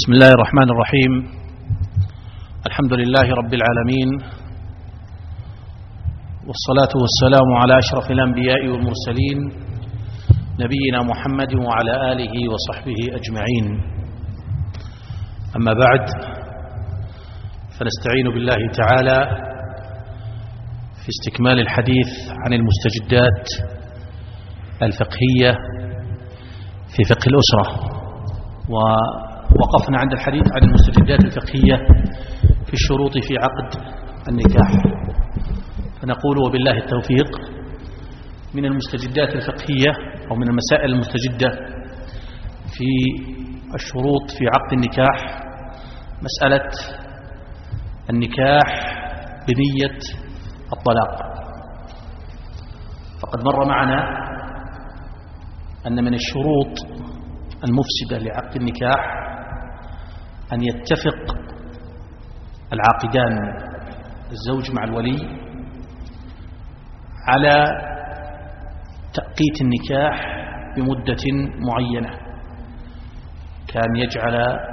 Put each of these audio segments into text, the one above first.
بسم الله الرحمن الرحيم. الحمد لله رب العالمين، والصلاة والسلام على أشرف الأنبياء والمرسلين نبينا محمد وعلى آله وصحبه أجمعين. أما بعد، فنستعين بالله تعالى في استكمال الحديث عن المستجدات الفقهية في فقه الأسرة، ووقفنا عند الحديث عن المستجدات الفقهية في الشروط في عقد النكاح، فنقول وبالله التوفيق من المستجدات الفقهية أو من المسائل المستجدة في الشروط في عقد النكاح مسألة النكاح بنية الطلاق. فقد مر معنا أن من الشروط المفسدة لعقد النكاح أن يتفق العاقدان الزوج مع الولي على تأقيت النكاح بمدة معينة، كان يجعل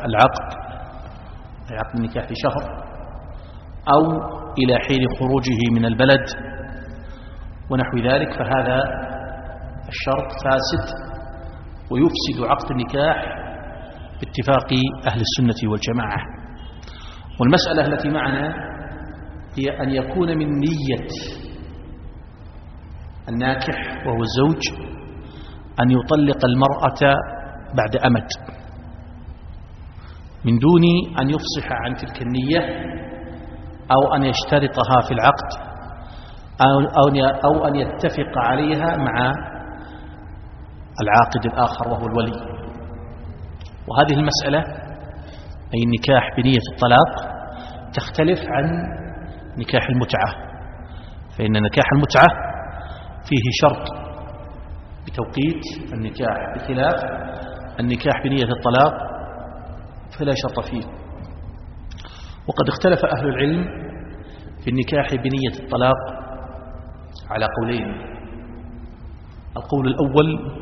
عقد النكاح في شهر أو إلى حين خروجه من البلد ونحو ذلك، فهذا الشرط فاسد ويفسد عقد النكاح باتفاق أهل السنة والجماعة. والمسألة التي معنا هي أن يكون من نية الناكح وهو الزوج أن يطلق المرأة بعد أمد من دون أن يفصح عن تلك النية أو أن يشترطها في العقد أو أن يتفق عليها مع العاقد الآخر وهو الولي. وهذه المسألة أي النكاح بنية الطلاق تختلف عن نكاح المتعة، فإن نكاح المتعة فيه شرط بتوقيت النكاح، بخلاف النكاح بنية الطلاق فلا شرط فيه. وقد اختلف أهل العلم في النكاح بنية الطلاق على قولين. القول الأول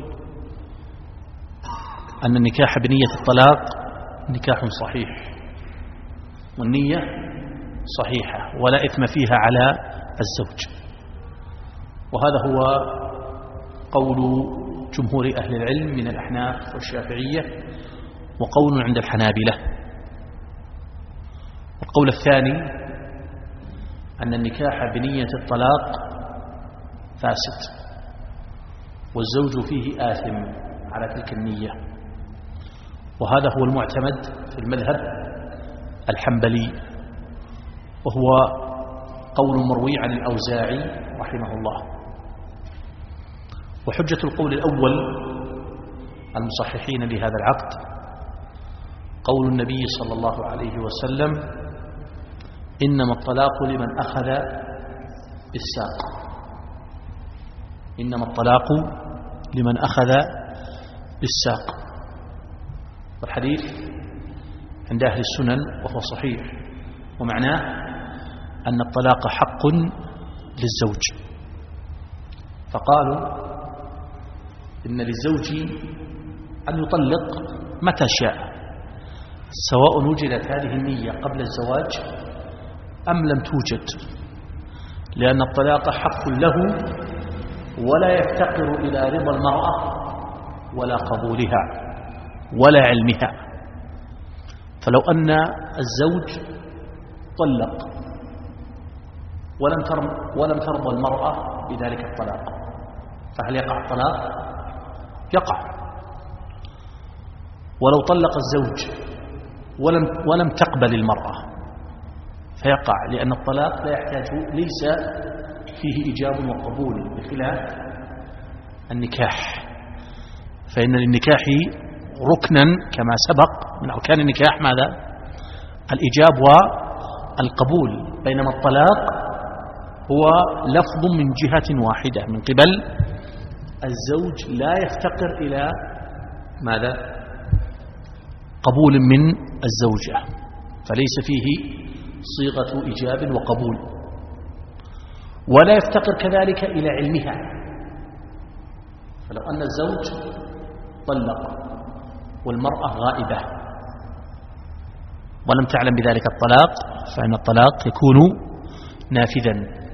أن النكاح بنية الطلاق نكاح صحيح، والنية صحيحة ولا إثم فيها على الزوج، وهذا هو قول جمهور أهل العلم من الأحناف والشافعية وقول عند الحنابلة. والقول الثاني أن النكاح بنية الطلاق فاسد والزوج فيه آثم على تلك النية، وهذا هو المعتمد في المذهب الحنبلي، وهو قول مروي عن الأوزاعي رحمه الله. وحجة القول الأول المصححين لهذا العقد قول النبي صلى الله عليه وسلم: إنما الطلاق لمن أخذ بالساق. إنما الطلاق لمن أخذ بالساق. والحديث عند أهل السنن وهو صحيح، ومعناه أن الطلاق حق للزوج. فقالوا إن للزوج أن يطلق متى شاء، سواء وجدت هذه النية قبل الزواج أم لم توجد، لأن الطلاق حق له ولا يفتقر إلى رضا المرأة ولا قبولها ولا علمها. فلو أن الزوج طلق ولم ترضى المرأة بذلك الطلاق، فهل يقع الطلاق؟ يقع. ولو طلق الزوج ولم تقبل المرأة فيقع، لأن الطلاق لا يحتاج، ليس فيه إيجاب وقبول، بخلاف النكاح، فإن للنكاح ركنا كما سبق من أركان النكاح ماذا؟ الإيجاب والقبول، بينما الطلاق هو لفظ من جهة واحدة من قبل الزوج لا يفتقر إلى ماذا؟ قبول من الزوجة، فليس فيه صيغة إيجاب وقبول، ولا يفتقر كذلك إلى علمها. فلو أن الزوج طلق والمرأة غائبة ولم تعلم بذلك الطلاق فإن الطلاق يكون نافذا،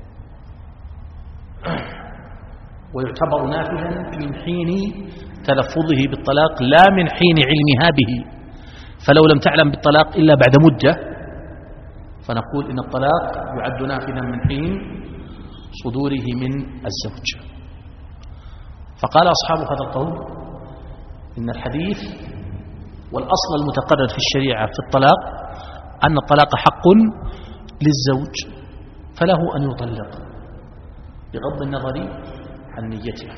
ويعتبر نافذا من حين تلفظه بالطلاق لا من حين علمها به. فلو لم تعلم بالطلاق إلا بعد مدة فنقول إن الطلاق يعد نافذا من حين صدوره من الزوج. فقال أصحاب هذا القول إن الحديث والأصل المتقرر في الشريعة في الطلاق أن الطلاق حق للزوج فله أن يطلق بغض النظر عن نيته.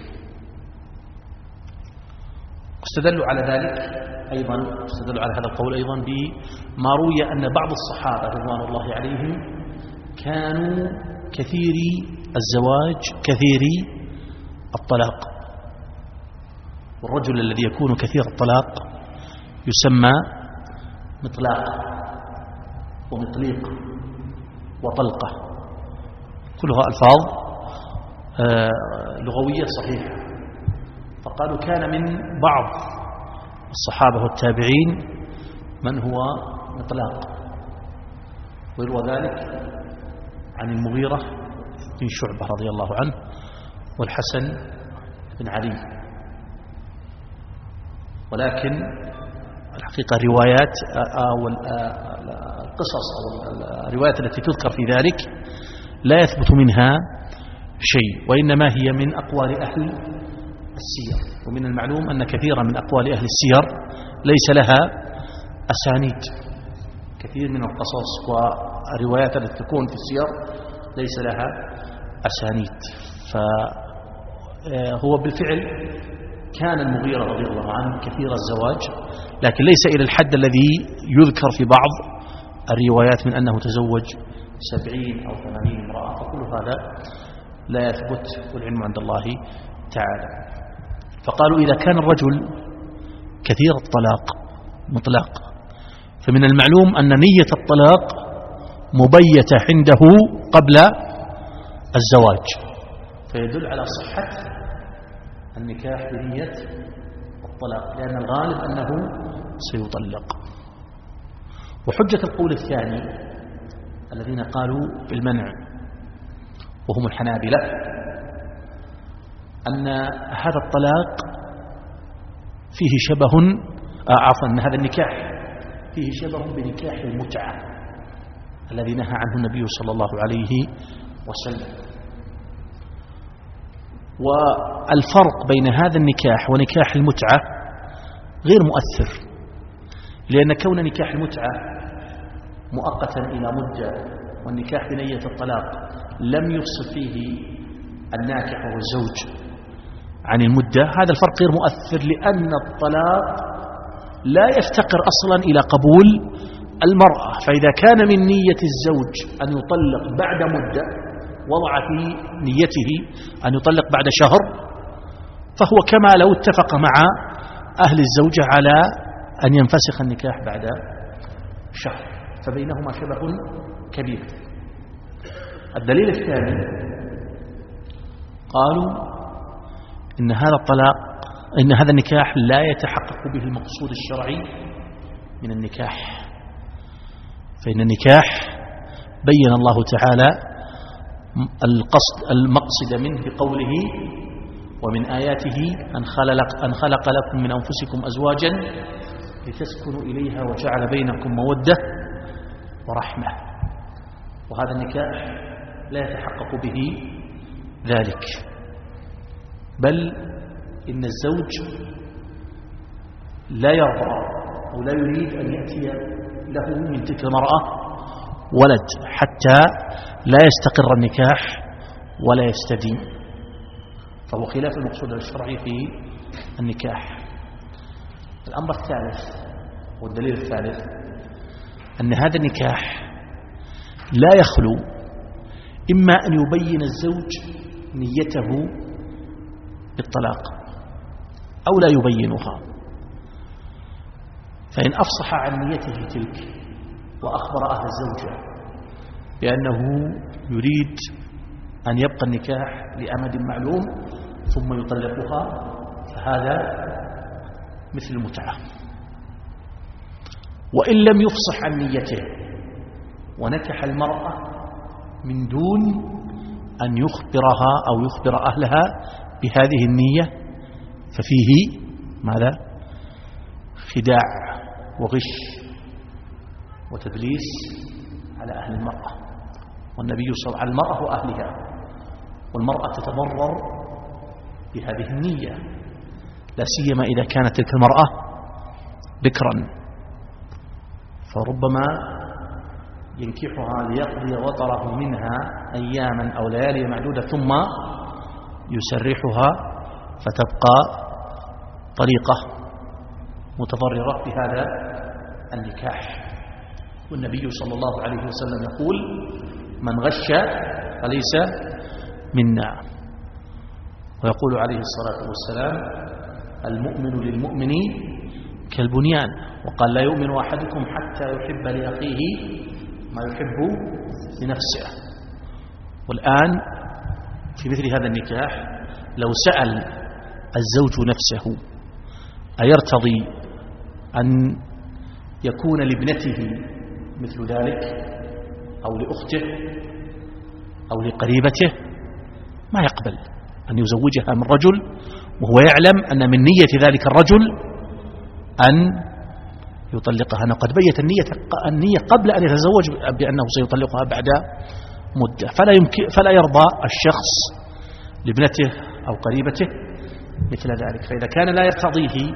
واستدلوا على ذلك أيضا، استدلوا على هذا القول أيضا بما روي أن بعض الصحابة رضوان الله عليهم كانوا كثيري الزواج كثيري الطلاق، والرجل الذي يكون كثير الطلاق يسمى مطلاق ومطليق وطلقة، كلها ألفاظ لغوية صحيحة. فقالوا كان من بعض الصحابة والتابعين من هو مطلاق، ويروى ذلك عن المغيرة بن شعبة رضي الله عنه والحسن بن علي. ولكن الحقيقة الروايات أو القصص أو الروايات التي تذكر في ذلك لا يثبت منها شيء، وإنما هي من أقوال أهل السير. ومن المعلوم أن كثيرا من أقوال أهل السير ليس لها أسانيد، كثير من القصص والروايات التي تكون في السير ليس لها أسانيد. فهو بالفعل كان المغيرة رضي الله عنه كثير الزواج، لكن ليس إلى الحد الذي يذكر في بعض الروايات من أنه تزوج 70 أو 80 امرأة، فكل هذا لا يثبت والعلم عند الله تعالى. فقالوا إذا كان الرجل كثير الطلاق مطلق فمن المعلوم أن نية الطلاق مبيتة عنده قبل الزواج، فيدل على صحة النكاح بنية الطلاق، لأن الغالب أنه سيطلق. وحجة القول الثاني الذين قالوا بالمنع وهم الحنابلة أن هذا الطلاق فيه شبه أن هذا النكاح فيه شبه بنكاح المتعة الذي نهى عنه النبي صلى الله عليه وسلم. والفرق بين هذا النكاح ونكاح المتعة غير مؤثر، لأن كون نكاح المتعة مؤقتا إلى مدة والنكاح بنية الطلاق لم يفصل فيه الناكح وهو الزوج عن المدة، هذا الفرق غير مؤثر، لأن الطلاق لا يفتقر أصلا إلى قبول المرأة. فإذا كان من نية الزوج أن يطلق بعد مدة، وضع في نيته أن يطلق بعد شهر، فهو كما لو اتفق مع أهل الزوجة على أن ينفسخ النكاح بعد شهر، فبينهما شبه كبير. الدليل الثاني قالوا إن هذا الطلاق إن هذا النكاح لا يتحقق به المقصود الشرعي من النكاح، فإن النكاح بين الله تعالى المقصد منه بقوله ومن آياته أن خلق لكم من أنفسكم أزواجا لتسكنوا إليها وجعل بينكم مودة ورحمة. وهذا النكاح لا يتحقق به ذلك، بل إن الزوج لا يرضى أو لا يريد أن يأتي له من تلك المرأة ولد حتى لا يستقر النكاح ولا يستديم، فهو خلاف المقصود الشرعي في النكاح. الأمر الثالث والدليل الثالث أن هذا النكاح لا يخلو إما أن يبين الزوج نيته بالطلاق أو لا يبينها، فإن أفصح عن نيته تلك وأخبر أهل الزوجة بأنه يريد أن يبقى النكاح لأمد معلوم ثم يطلقها، فهذا مثل المتعة. وإن لم يفصح عن نيته ونكح المرأة من دون أن يخبرها أو يخبر أهلها بهذه النية ففيه ماذا؟ خداع وغش وتدليس على أهل المرأة. والنبي صلى الله عليه وسلم المرأة وأهلها، والمرأة تتضرر بهذه النية، لا سيما إذا كانت تلك المرأة بكرا، فربما ينكحها ليقضي وطره منها أياما أو ليالي معدودة ثم يسرحها فتبقى طليقة متضررة بهذا النكاح. والنبي صلى الله عليه وسلم يقول: من غش فليس منا. ويقول عليه الصلاة والسلام: المؤمن للمؤمن كالبنيان، وقال: لا يؤمن أحدكم حتى يحب لأخيه ما يحب لنفسه. والآن في مثل هذا النكاح لو سأل الزوج نفسه أيرتضي أن يكون لابنته مثل ذلك أو لأخته أو لقريبته، ما يقبل أن يزوجها من رجل وهو يعلم أن من نية ذلك الرجل أن يطلقها. أنا قد بيت النية قبل أن يتزوج بأنه سيطلقها بعد مدة، فلا يرضى الشخص لابنته أو قريبته مثل ذلك. فإذا كان لا يرتضيه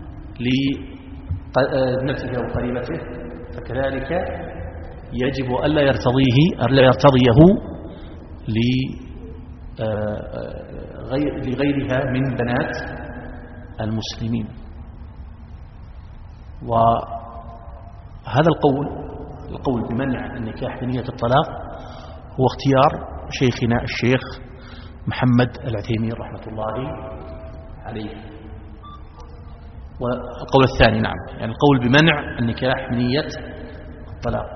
لابنته أو قريبته فكذلك يجب ألا يرتضيه لغيرها من بنات المسلمين. وهذا القول بمنع النكاح بنية الطلاق هو اختيار شيخنا الشيخ محمد العثيمين رحمة الله عليه. والقول الثاني نعم، يعني القول بمنع النكاح بنية الطلاق،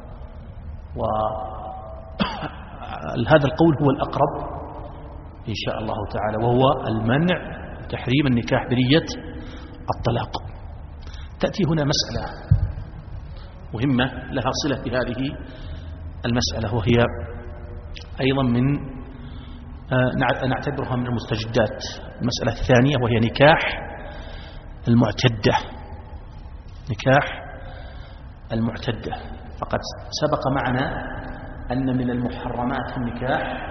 وهذا القول هو الأقرب إن شاء الله تعالى، وهو المنع تحريم النكاح بنية الطلاق. تأتي هنا مسألة مهمة لها صلة بهذه المسألة، وهي أيضا من نعتبرها من المستجدات. المسألة الثانية وهي نكاح المعتدة. نكاح المعتدة، فقد سبق معنا أن من المحرمات النكاح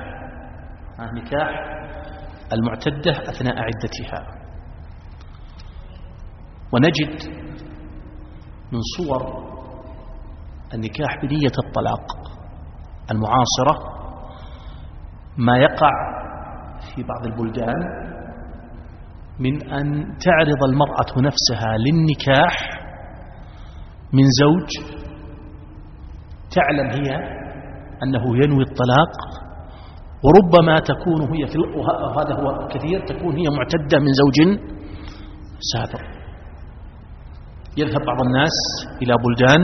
المعتدة أثناء عدتها. ونجد من صور النكاح بنية الطلاق المعاصرة ما يقع في بعض البلدان من أن تعرض المرأة نفسها للنكاح من زوج تعلم هي أنه ينوي الطلاق، وربما تكون هي وهذا هو كثير، تكون هي معتدة من زوج سابق. يذهب بعض الناس إلى بلدان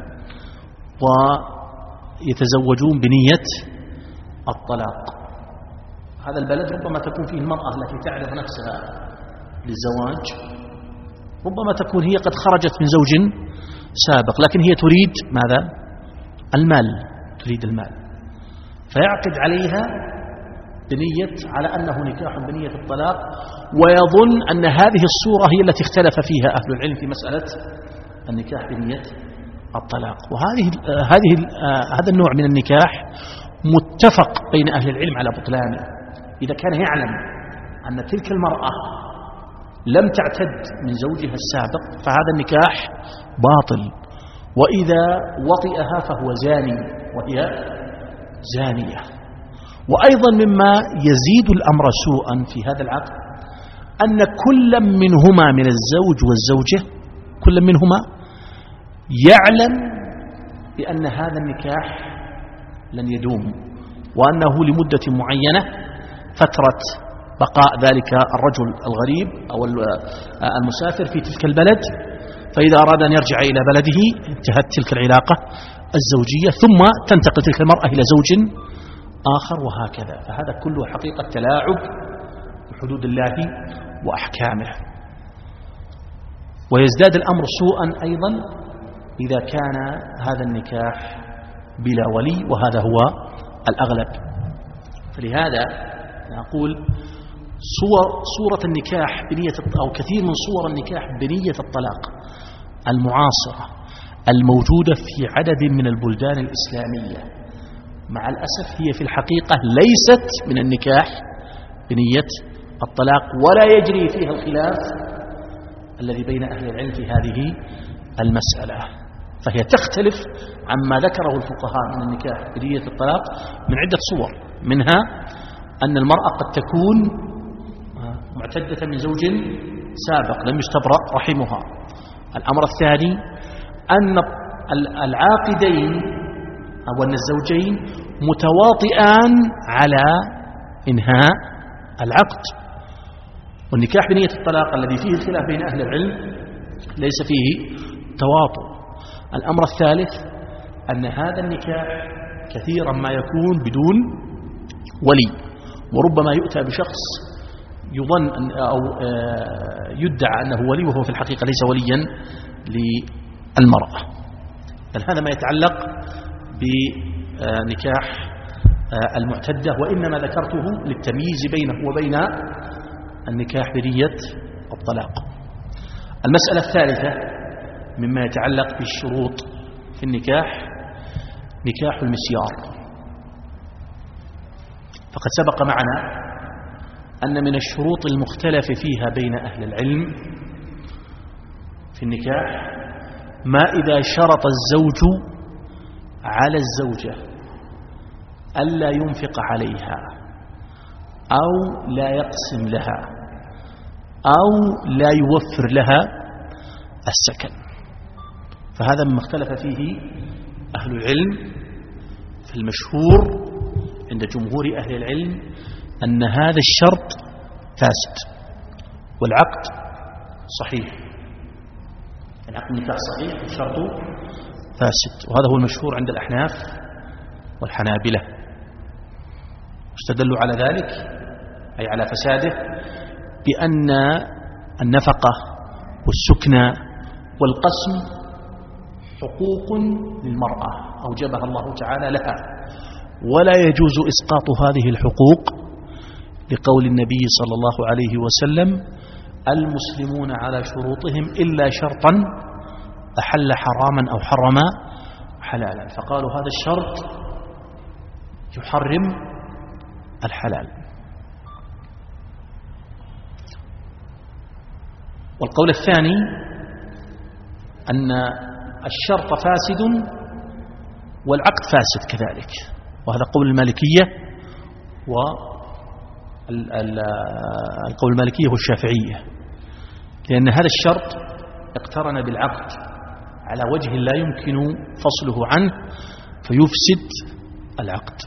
ويتزوجون بنية الطلاق. هذا البلد ربما تكون فيه المرأة التي تعرض نفسها للزواج، ربما تكون هي قد خرجت من زوج سابق، لكن هي تريد ماذا؟ المال، تريد المال، فيعقد عليها بنية على أنه نكاح بنية الطلاق، ويظن أن هذه الصورة هي التي اختلف فيها أهل العلم في مسألة النكاح بنية الطلاق. هذا النوع من النكاح متفق بين أهل العلم على بطلانه. إذا كان يعلم أن تلك المرأة لم تعتد من زوجها السابق فهذا النكاح باطل، وإذا وطئها فهو زاني وهي زانية. وأيضا مما يزيد الأمر سوءا في هذا العقد أن كل منهما من الزوج والزوجة كل منهما يعلم بأن هذا النكاح لن يدوم، وأنه لمدة معينة فترة بقاء ذلك الرجل الغريب أو المسافر في تلك البلد، فإذا أراد أن يرجع إلى بلده انتهت تلك العلاقة الزوجية، ثم تنتقل تلك المرأة إلى زوج آخر، وهكذا. فهذا كله حقيقة تلاعب بحدود الله وأحكامه. ويزداد الأمر سوءا أيضا إذا كان هذا النكاح بلا ولي، وهذا هو الأغلب. فلهذا نقول صورة النكاح بنية، أو كثير من صور النكاح بنية الطلاق المعاصرة الموجودة في عدد من البلدان الإسلامية، مع الأسف هي في الحقيقة ليست من النكاح بنية الطلاق، ولا يجري فيها الخلاف الذي بين أهل العلم في هذه المسألة. فهي تختلف عما ذكره الفقهاء من النكاح بنية الطلاق من عدة صور، منها أن المرأة قد تكون معتدة من زوج سابق لم يستبرأ رحمها. الأمر الثاني أن العاقدين أو أن الزوجين متواطئان على إنهاء العقد، والنكاح بنية الطلاق الذي فيه الخلاف بين أهل العلم ليس فيه تواطؤ. الأمر الثالث أن هذا النكاح كثيرا ما يكون بدون ولي، وربما يؤتى بشخص يظن أو يدعى أنه ولي وهو في الحقيقة ليس وليا للمرأة. هذا ما يتعلق بنكاح المعتدة، وإنما ذكرته للتمييز بينه وبين النكاح بنية الطلاق. المسألة الثالثة مما يتعلق بالشروط في النكاح نكاح المسيار. فقد سبق معنا أن من الشروط المختلف فيها بين أهل العلم في النكاح ما إذا شرط الزوج على الزوجة ألا ينفق عليها أو لا يقسم لها أو لا يوفر لها السكن. فهذا مما اختلف فيه أهل العلم. فالمشهور عند جمهور أهل العلم أن هذا الشرط فاسد والعقد صحيح، العقد النكاح صحيح والشرط فاسد، وهذا هو المشهور عند الأحناف والحنابلة. استدلوا على ذلك أي على فساده بأن النفقة والسكنى والقسم حقوق للمرأة أوجبها الله تعالى لها، ولا يجوز إسقاط هذه الحقوق لقول النبي صلى الله عليه وسلم: المسلمون على شروطهم إلا شرطا أحل حراما أو حرم حلالا. فقالوا هذا الشرط يحرم الحلال. والقول الثاني أن الشرط فاسد والعقد فاسد كذلك، وهذا قول المالكية، والقول المالكية والشافعية، لأن هذا الشرط اقترن بالعقد على وجه لا يمكن فصله عنه فيفسد العقد.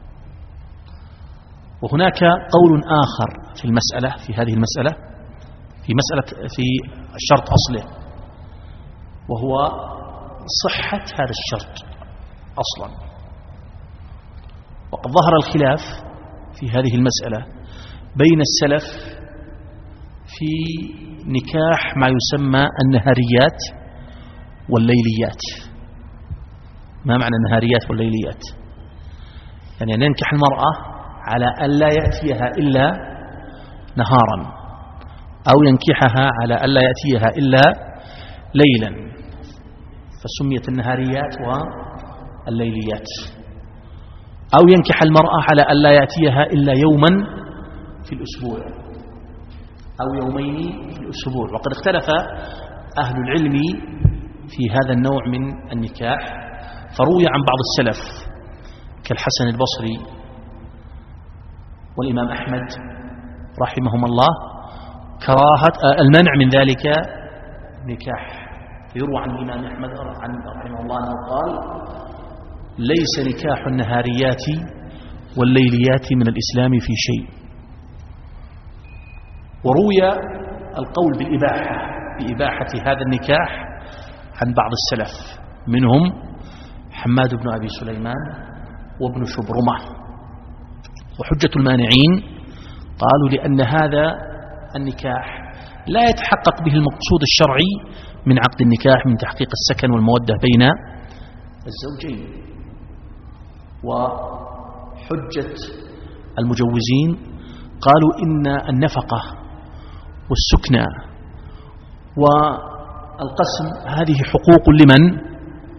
وهناك قول آخر في المسألة، في هذه المسألة، في الشرط أصله، وهو صحة هذا الشرط أصلا. وقد ظهر الخلاف في هذه المسألة بين السلف في نكاح ما يسمى النهاريات والليليات. ما معنى النهاريات والليليات؟ يعني أن ينكح المرأة على أن لا يأتيها إلا نهارا، أو ينكحها على أن لا يأتيها إلا ليلا، فسميت النهاريات والليليات. أو ينكح المرأة على أن لا يأتيها إلا يوما في الأسبوع أو يومين في الأسبوع. وقد اختلف أهل العلم في هذا النوع من النكاح، فروي عن بعض السلف كالحسن البصري والإمام أحمد رحمهم الله كراهة المنع من ذلك نكاح. يروى عن الإمام أحمد رحمه الله أنه قال: ليس نكاح النهاريات والليليات من الإسلام في شيء. وروي القول بإباحة هذا النكاح عن بعض السلف، منهم حماد بن أبي سليمان وابن شبرمة. وحجة المانعين قالوا لأن هذا النكاح لا يتحقق به المقصود الشرعي من عقد النكاح من تحقيق السكن والمودة بين الزوجين. وحجة المجوزين قالوا إن النفقة والسكنى والقسم هذه حقوق لمن؟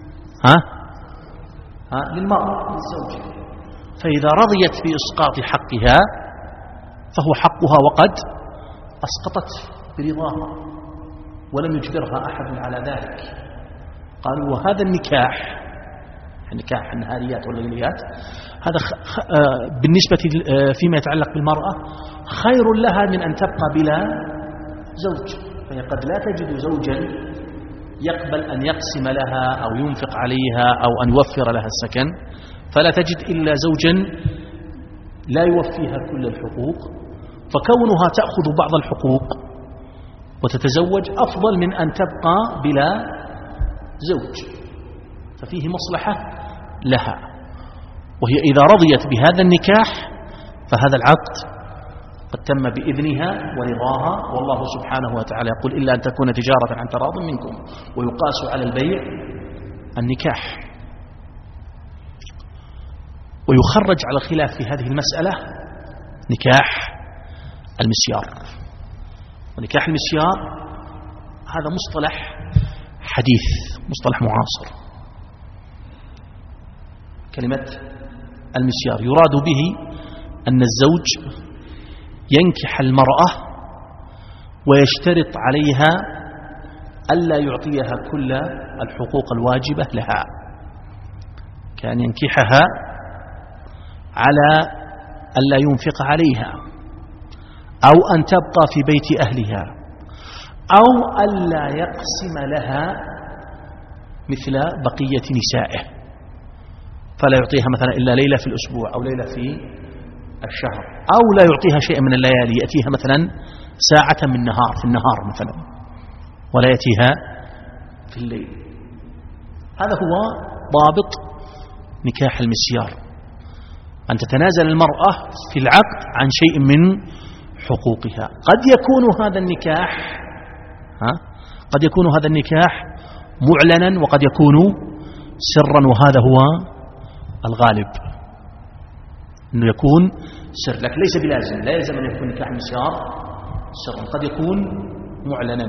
للمرأة، للزوجة. فإذا رضيت بإسقاط حقها فهو حقها وقد أسقطت برضاها ولم يجبرها أحد على ذلك. قالوا وهذا النكاح النهاريات والليليات هذا بالنسبة فيما يتعلق بالمرأة خير لها من أن تبقى بلا زوج، فهي قد لا تجد زوجا يقبل أن يقسم لها أو ينفق عليها أو أن يوفر لها السكن، فلا تجد إلا زوجا لا يوفيها كل الحقوق، فكونها تأخذ بعض الحقوق وتتزوج أفضل من أن تبقى بلا زوج، ففيه مصلحة لها. وهي إذا رضيت بهذا النكاح فهذا العقد قد تم بإذنها ورضاها، والله سبحانه وتعالى يقول إلا أن تكون تجارة عن تراض منكم، ويقاس على البيع النكاح. ويخرج على الخلاف في هذه المسألة نكاح المسيار. ونكاح المسيار هذا مصطلح حديث، مصطلح معاصر. كلمة المسيار يراد به أن الزوج ينكح المرأة ويشترط عليها ألا يعطيها كل الحقوق الواجبة لها، كان ينكحها على ألا ينفق عليها أو أن تبقى في بيت أهلها أو ألا يقسم لها مثل بقية نسائه، فلا يعطيها مثلا إلا ليلة في الأسبوع أو ليلة في الشهر، أو لا يعطيها شيئا من الليالي، يأتيها مثلا ساعة من نهار في النهار مثلا ولا يأتيها في الليل. هذا هو ضابط نكاح المسيار، أن تتنازل المرأة في العقد عن شيء من حقوقها. قد يكون هذا النكاح معلنا وقد يكون سرا، وهذا هو الغالب أنه يكون سر، لكن ليس بلازم، لا يلزم أن يكون نكاح المسيار سرا، قد يكون معلنا.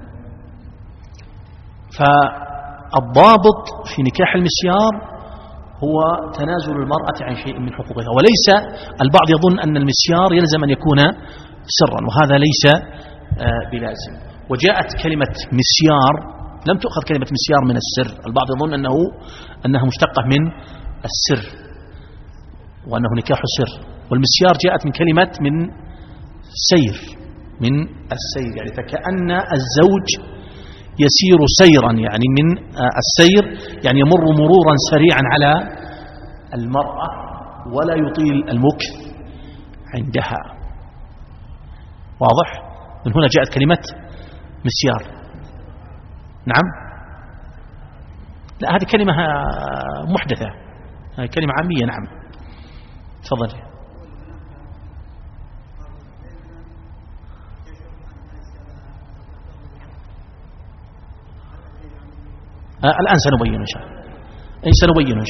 فالضابط في نكاح المسيار هو تنازل المرأة عن شيء من حقوقها، وليس البعض يظن أن المسيار يلزم أن يكون سرا، وهذا ليس بلازم. وجاءت كلمة مسيار، لم تؤخذ كلمة مسيار من السر، البعض يظن أنها مشتقة من السر وأنه نكاح سر، والمسيار جاءت من كلمة من سير، من السير، يعني فكأن الزوج يسير سيرا، يعني من السير يعني يمر مرورا سريعا على المرأة ولا يطيل المكث عندها. واضح؟ من هنا جاءت كلمة مسيار. نعم، لا هذه كلمة محدثة، هذه كلمة عامية. نعم تفضل. الآن سنبين إن شاء الله،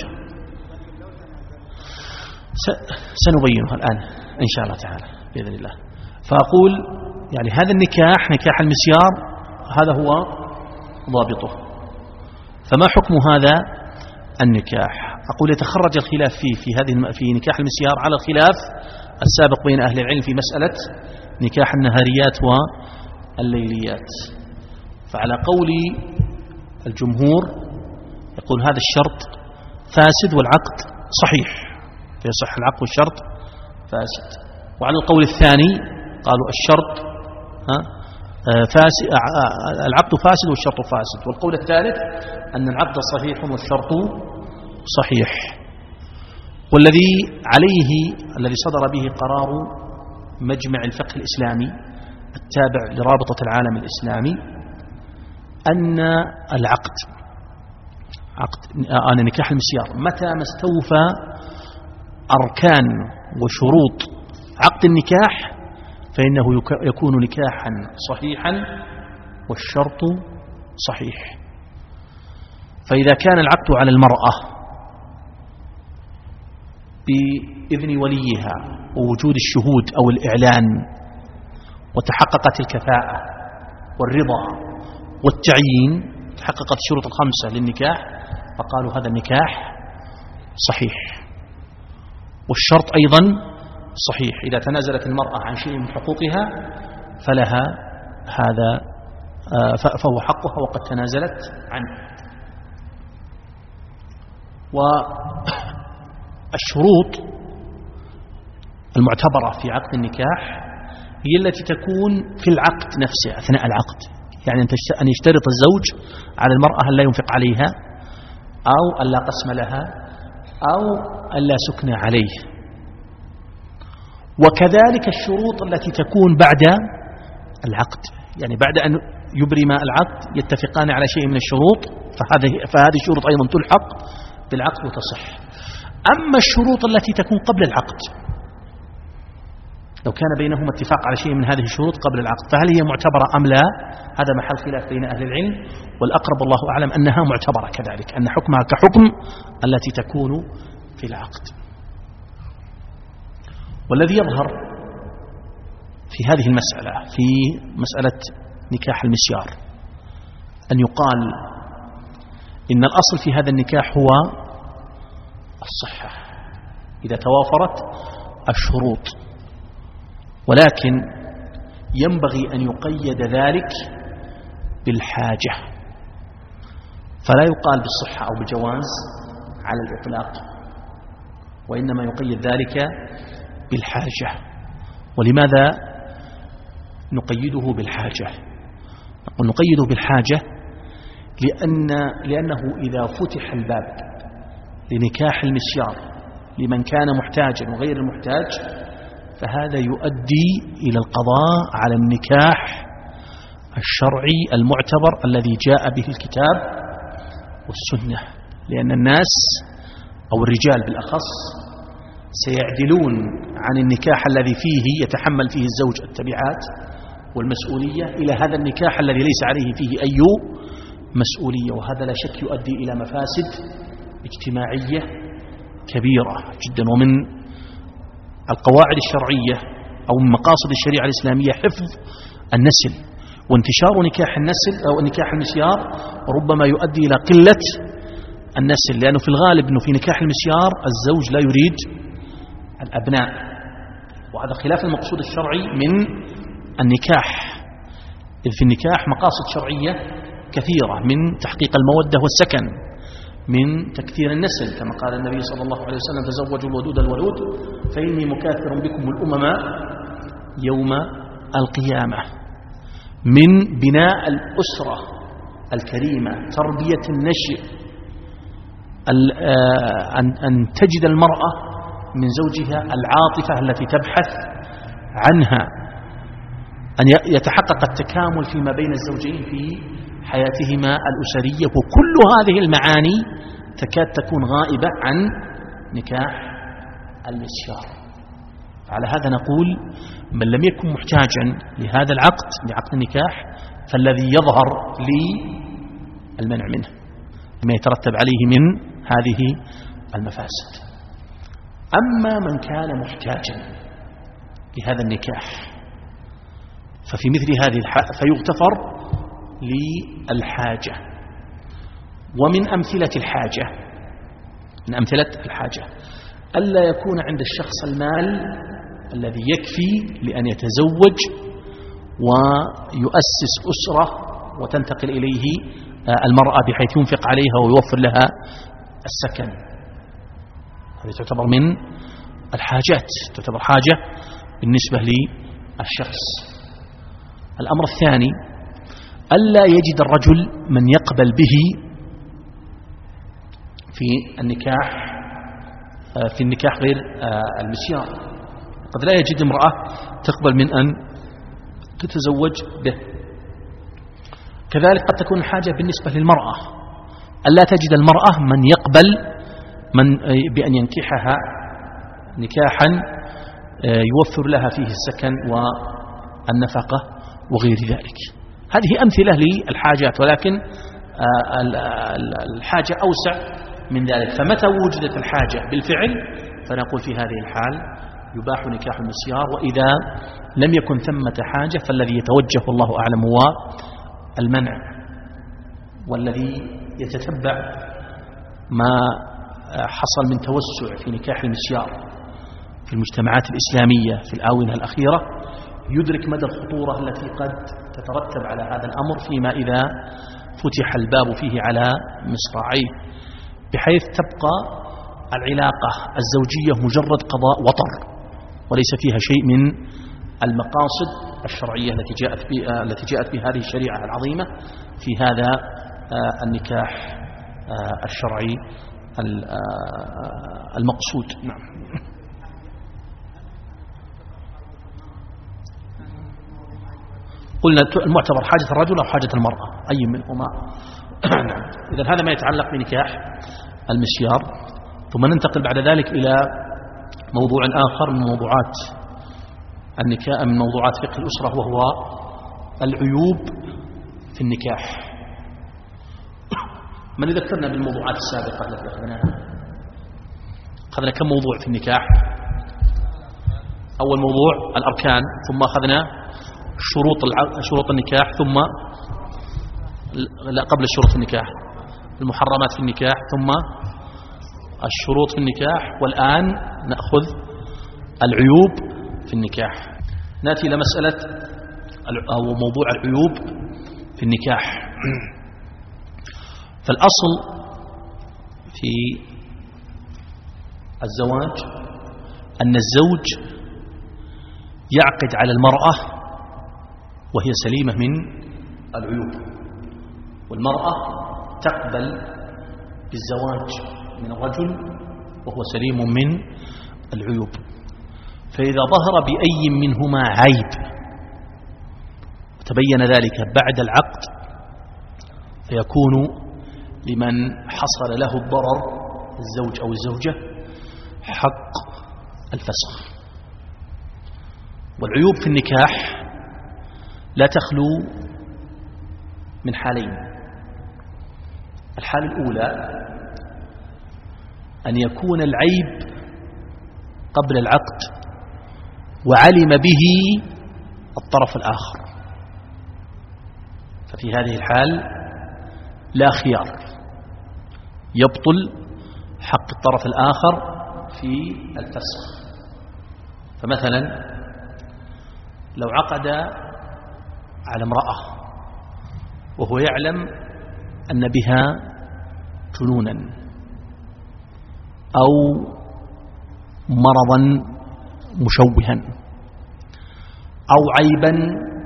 سنبينه الآن إن شاء الله تعالى بإذن الله. فأقول يعني هذا النكاح، نكاح المسيار، هذا هو ضابطه. فما حكم هذا النكاح؟ أقول يتخرج الخلاف في نكاح المسيار على الخلاف السابق بين أهل العلم في مسألة نكاح النهاريات والليليات. فعلى قول الجمهور يقول هذا الشرط فاسد والعقد صحيح، فيصح العقد والشرط فاسد. وعلى القول الثاني قالوا الشرط فاسد، العقد فاسد والشرط فاسد. والقول الثالث أن العقد صحيح والشرط صحيح. والذي عليه الذي صدر به قرار مجمع الفقه الإسلامي التابع لرابطة العالم الإسلامي أن العقد نكاح المسيار متى ما استوفى أركان وشروط عقد النكاح فإنه يكون نكاحا صحيحا والشرط صحيح. فإذا كان العقد على المرأة بإذن وليها ووجود الشهود أو الإعلان وتحققت الكفاءة والرضا والتعيين، تحققت الشروط الخمسة للنكاح، فقالوا هذا النكاح صحيح. والشرط أيضا صحيح، إذا تنازلت المرأة عن شيء من حقوقها فلها هذا، فهو حقها وقد تنازلت عنه. والشروط المعتبرة في عقد النكاح هي التي تكون في العقد نفسه أثناء العقد، يعني أن يشترط الزوج على المرأة أن لا ينفق عليها أو أن لا قسم لها أو أن لا سكن عليه. وكذلك الشروط التي تكون بعد العقد، يعني بعد أن يبرم العقد يتفقان على شيء من الشروط، فهذه الشروط أيضا تلحق بالعقد وتصح. أما الشروط التي تكون قبل العقد، لو كان بينهما اتفاق على شيء من هذه الشروط قبل العقد، فهل هي معتبرة أم لا؟ هذا محل خلاف بين أهل العلم، والأقرب الله أعلم أنها معتبرة كذلك، أن حكمها كحكم التي تكون في العقد. والذي يظهر في هذه المسألة، في مسألة نكاح المسيار، أن يقال إن الأصل في هذا النكاح هو الصحة إذا توافرت الشروط، ولكن ينبغي أن يقيد ذلك بالحاجة، فلا يقال بالصحة أو بالجواز على الإطلاق، وإنما يقيد ذلك بالحاجة. ولماذا نقيده بالحاجة؟ نقيده بالحاجة لأنه إذا فتح الباب لنكاح المسيار لمن كان محتاجا وغير المحتاج، فهذا يؤدي إلى القضاء على النكاح الشرعي المعتبر الذي جاء به الكتاب والسنة، لأن الناس أو الرجال بالأخص سيعدلون عن النكاح الذي فيه يتحمل فيه الزوج التبعات والمسؤولية إلى هذا النكاح الذي ليس عليه فيه أي مسؤولية، وهذا لا شك يؤدي إلى مفاسد اجتماعية كبيرة جدا. ومن القواعد الشرعية أو من مقاصد الشريعة الإسلامية حفظ النسل، وانتشار نكاح النسل أو نكاح المسيار ربما يؤدي إلى قلة النسل، لأنه في الغالب أنه في نكاح المسيار الزوج لا يريد الأبناء، وهذا خلاف المقصود الشرعي من النكاح، إذ في النكاح مقاصد شرعية كثيرة، من تحقيق المودة والسكن، من تكثير النسل، كما قال النبي صلى الله عليه وسلم: تزوجوا الودود الولود فإني مكاثر بكم الأمم يوم القيامة، من بناء الأسرة الكريمة، تربية النشء، أن تجد المرأة من زوجها العاطفة التي تبحث عنها، أن يتحقق التكامل فيما بين الزوجين في حياتهما الأسرية، وكل هذه المعاني تكاد تكون غائبة عن نكاح المسيار. على هذا نقول: من لم يكن محتاجا لهذا العقد، لعقد النكاح، فالذي يظهر لي المنع منه لما يترتب عليه من هذه المفاسد. أما من كان محتاجا لهذا النكاح ففي مثل هذه فيغتفر للحاجة. ومن أمثلة الحاجة ألا يكون عند الشخص المال الذي يكفي لأن يتزوج ويؤسس أسرة وتنتقل إليه المرأة بحيث ينفق عليها ويوفر لها السكن. هذه تعتبر من الحاجات، تعتبر حاجة بالنسبة للشخص. الأمر الثاني: ألا يجد الرجل من يقبل به في النكاح غير المسيار. قد لا يجد امرأة تقبل من أن تتزوج به. كذلك قد تكون الحاجة بالنسبة للمرأة، ألا تجد المرأة من يقبل بأن ينكحها نكاحا يوفر لها فيه السكن النفقة وغير ذلك. هذه أمثلة للحاجات، ولكن الحاجة أوسع من ذلك. فمتى وجدت الحاجة بالفعل فنقول في هذه الحال يباح نكاح المسيار، وإذا لم يكن ثمة حاجة فالذي يتوجه الله أعلم هو المنع، والذي يتتبع ما حصل من توسع في نكاح المسيار في المجتمعات الإسلامية في الآونة الأخيرة يدرك مدى الخطورة التي قد تترتب على هذا الأمر فيما إذا فتح الباب فيه على مصراعيه، بحيث تبقى العلاقة الزوجية مجرد قضاء وطر وليس فيها شيء من المقاصد الشرعية التي جاءت بهذه الشريعة العظيمة في هذا النكاح الشرعي المقصود. نعم. قلنا المعتبر حاجة الرجل أو حاجة المرأة، أي منهما. إذن هذا ما يتعلق بنكاح المسيار. ثم ننتقل بعد ذلك إلى موضوع آخر من موضوعات النكاح، من موضوعات فقه الأسرة، وهو العيوب في النكاح. من يذكرنا بالموضوعات السابقة التي أخذنا كم موضوع في النكاح؟ أول موضوع الأركان، ثم أخذنا شروط النكاح، ثم لا قبل الشروط في النكاح المحرمات في النكاح، ثم الشروط في النكاح، والآن نأخذ العيوب في النكاح. نأتي إلى مسألة أو موضوع العيوب في النكاح. فالأصل في الزواج أن الزوج يعقد على المرأة وهي سليمة من العيوب، والمرأة تقبل بالزواج من الرجل وهو سليم من العيوب. فإذا ظهر بأي منهما عيب وتبين ذلك بعد العقد فيكون لمن حصل له الضرر الزوج أو الزوجة حق الفسخ. والعيوب في النكاح لا تخلو من حالين. الحالة الأولى أن يكون العيب قبل العقد وعلم به الطرف الآخر، ففي هذه الحال لا خيار، يبطل حق الطرف الآخر في الفسخ. فمثلا لو عقد على امرأة وهو يعلم أن بها جنونا أو مرضا مشوها أو عيبا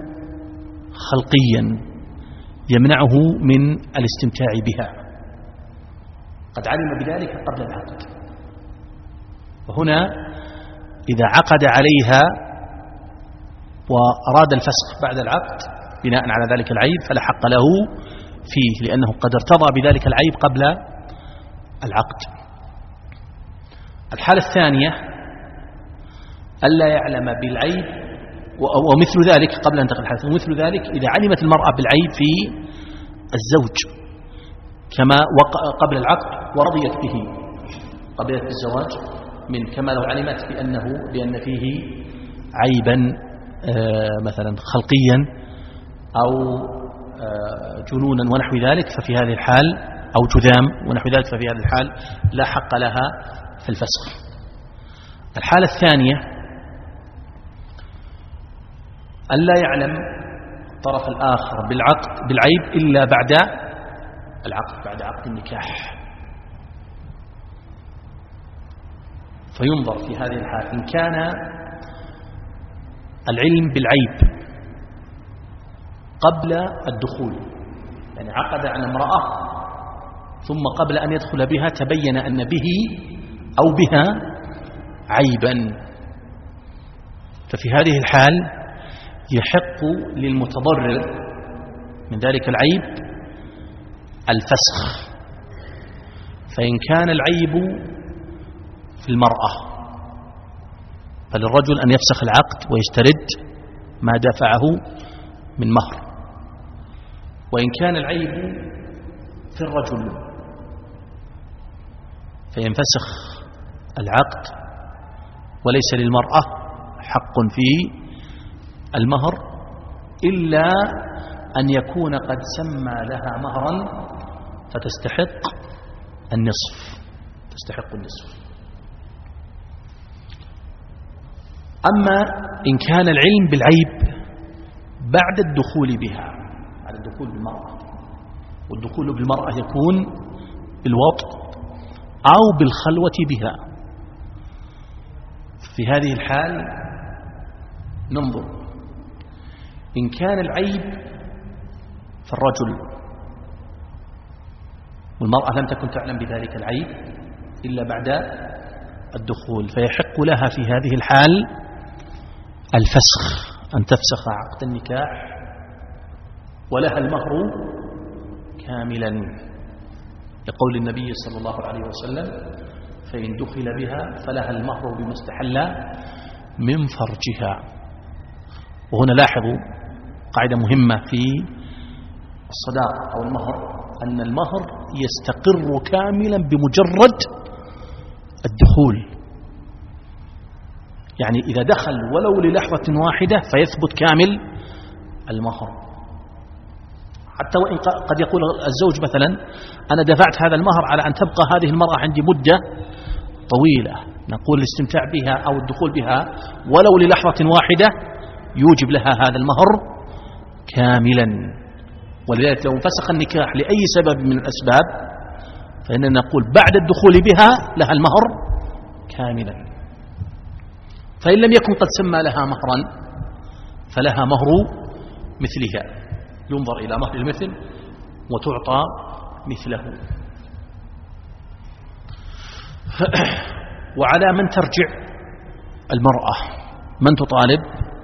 خلقيا يمنعه من الاستمتاع بها، قد علم بذلك قبل العقد، وهنا إذا عقد عليها وأراد الفسخ بعد العقد بناء على ذلك العيب فلا حق له فيه، لأنه قد ارتضى بذلك العيب قبل العقد. الحالة الثانية ألا يعلم بالعيب، ومثل ذلك قبل أن تنتقل الحالة، ومثل ذلك إذا علمت المرأة بالعيب في الزوج كما قبل العقد ورضيت به، قبلت بالزواج من، كما لو علمت بأن فيه عيبا مثلا خلقيا أو جنونا ونحو ذلك، ففي هذه الحال أو جذام ونحو ذلك، ففي هذه الحال لا حق لها في الفسخ. الحالة الثانية ألا يعلم الطرف الآخر بالعيب إلا بعد العقد، بعد عقد النكاح، فينظر في هذه الحال إن كان العلم بالعيب قبل الدخول، يعني عقد على امرأة ثم قبل أن يدخل بها تبين أن به أو بها عيبا، ففي هذه الحال يحق للمتضرر من ذلك العيب الفسخ. فإن كان العيب في المرأة فللرجل أن يفسخ العقد ويسترد ما دفعه من مهر. وإن كان العيب في الرجل فينفسخ العقد، وليس للمرأة حق في المهر إلا أن يكون قد سمى لها مهرا فتستحق النصف، تستحق النصف. أما إن كان العلم بالعيب بعد الدخول بها، بعد الدخول بالمرأة، والدخول بالمرأة يكون بالوطء أو بالخلوة بها، في هذه الحال ننظر إن كان العيب في الرجل والمرأة لم تكن تعلم بذلك العيب إلا بعد الدخول، فيحق لها في هذه الحال الفسخ، أن تفسخ عقد النكاح ولها المهر كاملا، لقول النبي صلى الله عليه وسلم: فإن دخل بها فلها المهر بما استحل من فرجها. وهنا لاحظوا قاعدة مهمة في الصداق أو المهر، أن المهر يستقر كاملا بمجرد الدخول، يعني إذا دخل ولو للحظة واحدة فيثبت كامل المهر. حتى وإن قد يقول الزوج مثلا: أنا دفعت هذا المهر على أن تبقى هذه المرأة عندي مدة طويلة، نقول الاستمتاع بها أو الدخول بها ولو للحظة واحدة يوجب لها هذا المهر كاملا. ولذلك لو انفسخ النكاح لأي سبب من الأسباب فإننا نقول بعد الدخول بها لها المهر كاملا. فإن لم يكن قد سمى لها مهرا فلها مهر مثلها، ينظر إلى مهر المثل وتعطى مثله. وعلى من ترجع المرأة؟ من تطالب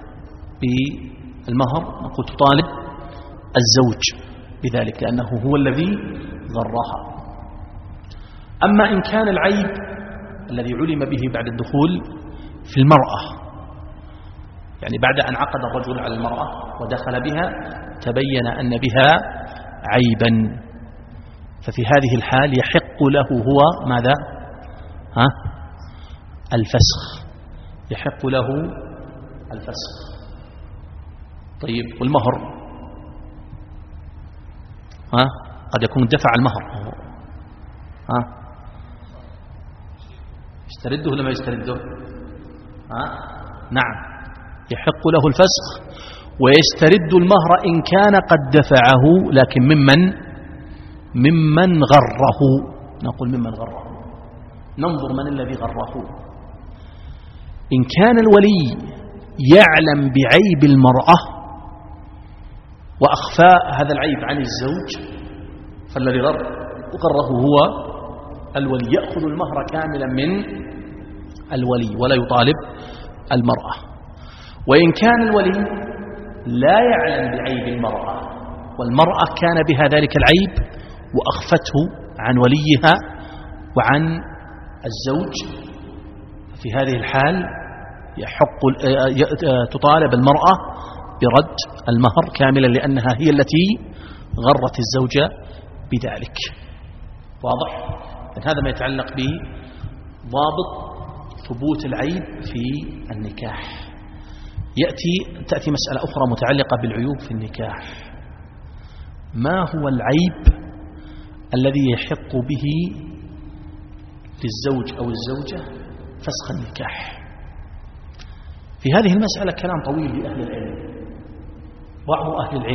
بالمهر؟ نقول تطالب الزوج بذلك لأنه هو الذي غرها. أما إن كان العيب الذي علم به بعد الدخول في المرأة، يعني بعد أن عقد الرجل على المرأة ودخل بها تبين أن بها عيبا، ففي هذه الحال يحق له هو ماذا؟ الفسخ، يحق له الفسخ. طيب والمهر؟ قد يكون دفع المهر، يسترده ولا ما يسترده؟ نعم، يحق له الفسخ ويسترد المهر إن كان قد دفعه، لكن ممن غره. نقول ممن غره، ننظر من الذي غره. إن كان الولي يعلم بعيب المرأة وأخفاء هذا العيب عن الزوج فالذي غره هو الولي، يأخذ المهر كاملا من الولي ولا يطالب المرأة. وإن كان الولي لا يعلم بعيب المرأة والمرأة كان بها ذلك العيب وأخفته عن وليها وعن الزوج، في هذه الحال تطالب المرأة برد المهر كاملا لأنها هي التي غرت الزوجة بذلك. واضح؟ هذا ما يتعلق بضابط ثبوت العيب في النكاح. تأتي مسألة أخرى متعلقة بالعيوب في النكاح. ما هو العيب الذي يحق به للزوج أو الزوجة فسخ النكاح؟ في هذه المسألة كلام طويل لأهل العلم. بعض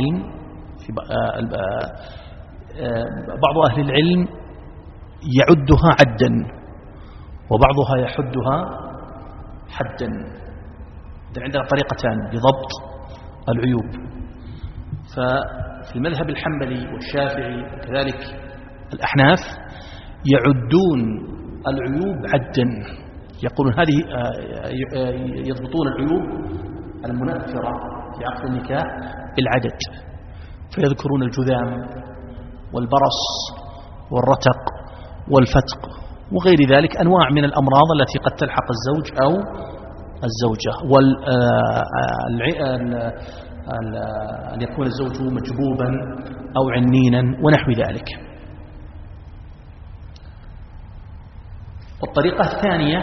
أهل العلم يعدها عدا وبعضها يحدها حدا. عندنا طريقتان لضبط العيوب. ففي المذهب الحنبلي والشافعي وكذلك الأحناف يعدون العيوب عدا، يقولون هذه يضبطون العيوب المنفرة في عقد النكاح بالعدد، فيذكرون الجذام والبرص والرتق والفتق وغير ذلك، أنواع من الأمراض التي قد تلحق الزوج أو الزوجة، أن يكون الزوج مجبوبا أو عنينا ونحو ذلك. والطريقة الثانية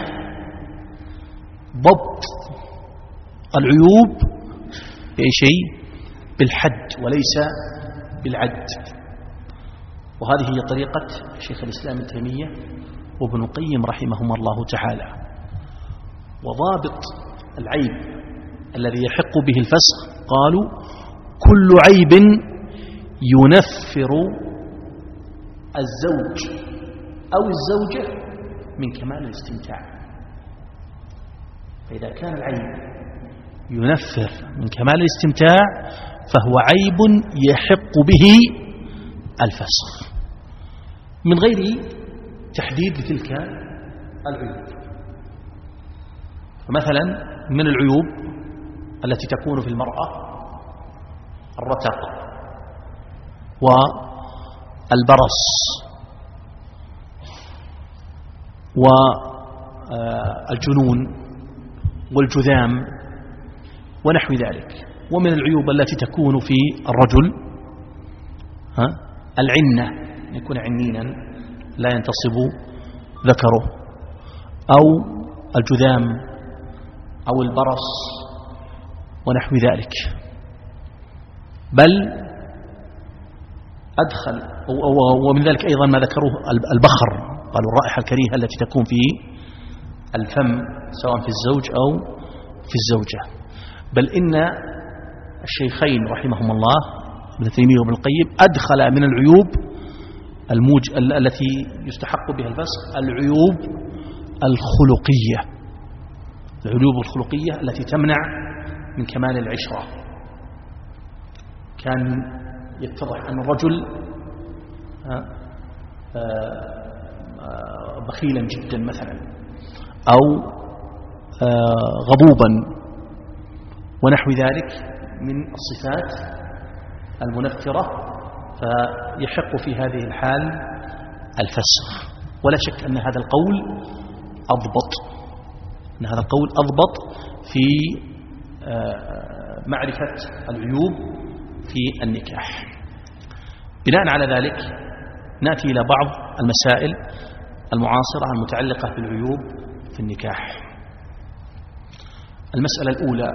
ضبط العيوب بأي شيء؟ بالحد وليس بالعد. وهذه هي طريقة شيخ الإسلام ابن تيمية وابن القيم رحمهما الله تعالى. وضابط العيب الذي يحق به الفسخ قالوا كل عيب ينفر الزوج أو الزوجة من كمال الاستمتاع. فإذا كان العيب ينفر من كمال الاستمتاع فهو عيب يحق به الفسخ من غير تحديد لتلك العيوب. فمثلا من العيوب التي تكون في المرأة الرتق والبرص والجنون والجذام ونحو ذلك. ومن العيوب التي تكون في الرجل العنة، يكون عنينا لا ينتصب ذكره، أو الجذام أو البرص ونحو ذلك. بل أدخل ومن ذلك أيضا ما ذكروه البخر، قالوا الرائحة الكريهة التي تكون في الفم سواء في الزوج أو في الزوجة. بل إن الشيخين رحمهم الله ابن تيمية وابن القيم أدخل من العيوب التي يستحق بها الفسخ العيوب الخلقية، العيوب الخلقية التي تمنع من كمال العشرة. كان يتضح أن الرجل بخيلا جدا مثلا، أو غضوبا ونحو ذلك من الصفات المنفرة، فيحق في هذه الحال الفسخ. ولا شك أن هذا القول أضبط في معرفة العيوب في النكاح. بناء على ذلك نأتي إلى بعض المسائل المعاصرة المتعلقة بالعيوب في النكاح. المسألة الأولى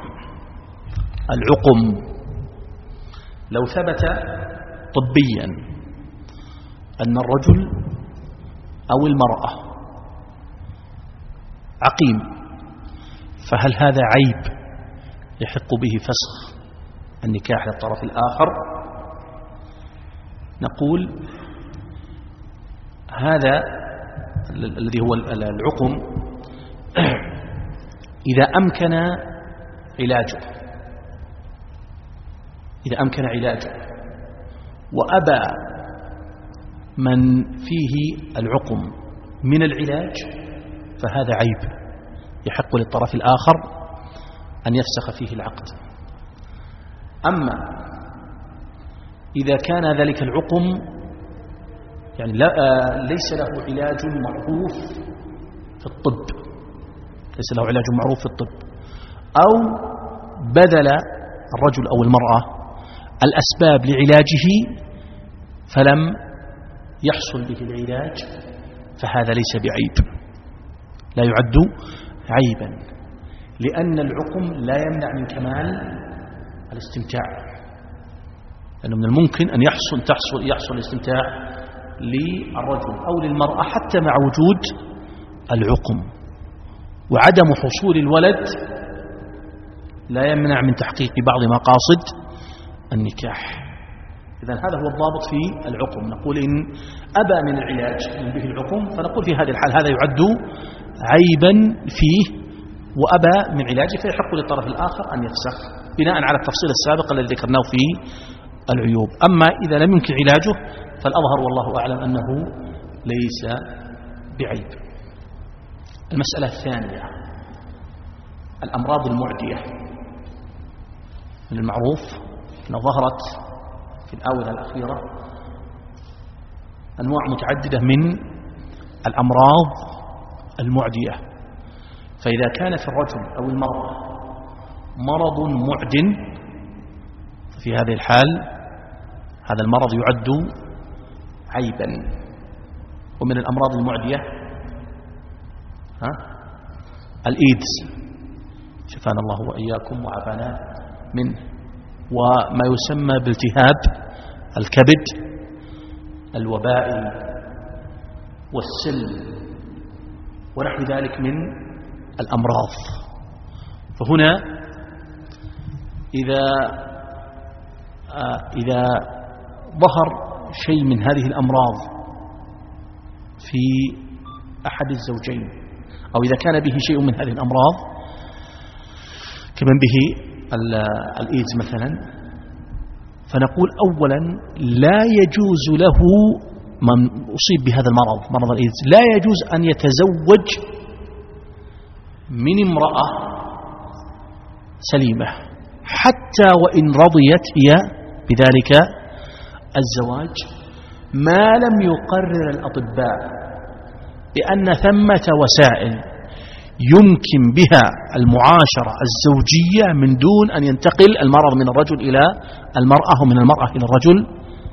العقم. لو ثبت طبيا أن الرجل أو المرأة عقيم، فهل هذا عيب يحق به فسخ النكاح للطرف الآخر؟ نقول هذا الذي هو العقم إذا أمكن علاجه وأبى من فيه العقم من العلاج فهذا عيب يحق للطرف الآخر أن يفسخ فيه العقد. أما إذا كان ذلك العقم يعني ليس له علاج معروف في الطب، أو بذل الرجل أو المرأة الأسباب لعلاجه فلم يحصل به العلاج، فهذا ليس بعيب، لا يعد عيبا، لأن العقم لا يمنع من كمال الاستمتاع. لأنه من الممكن أن يحصل الاستمتاع للرجل أو للمرأة حتى مع وجود العقم، وعدم حصول الولد لا يمنع من تحقيق بعض مقاصد النكاح. إذن هذا هو الضابط في العقم. نقول إن أبى من العلاج من به العقم فنقول في هذه الحال هذا يعد عيبا فيه وأبى من علاجه، فيحق للطرف الآخر أن يفسخ بناء على التفصيل السابق الذي ذكرناه في العيوب. أما إذا لم يمكن علاجه فالأظهر والله أعلم أنه ليس بعيب. المسألة الثانية الأمراض المعدية. من المعروف أن ظهرت في الآونة الأخيرة أنواع متعددة من الأمراض المعدية، فإذا كان في الرجل أو المرأة مرض معد في هذه الحال هذا المرض يعد عيبا. ومن الأمراض المعدية الإيدز، شفانا الله وإياكم وعافانا منه، وما يسمى بالتهاب الكبد الوبائي والسل ونحو ذلك من الأمراض. فهنا إذا ظهر شيء من هذه الأمراض في أحد الزوجين أو إذا كان به شيء من هذه الأمراض كمن به الإيدز مثلا، فنقول أولا لا يجوز له من أصيب بهذا المرض مرض الإيدز لا يجوز أن يتزوج من امرأة سليمة حتى وإن رضيت هي بذلك الزواج، ما لم يقرر الأطباء بأن ثمة وسائل يمكن بها المعاشرة الزوجية من دون أن ينتقل المرض من الرجل إلى المرأة ومن المرأة إلى الرجل،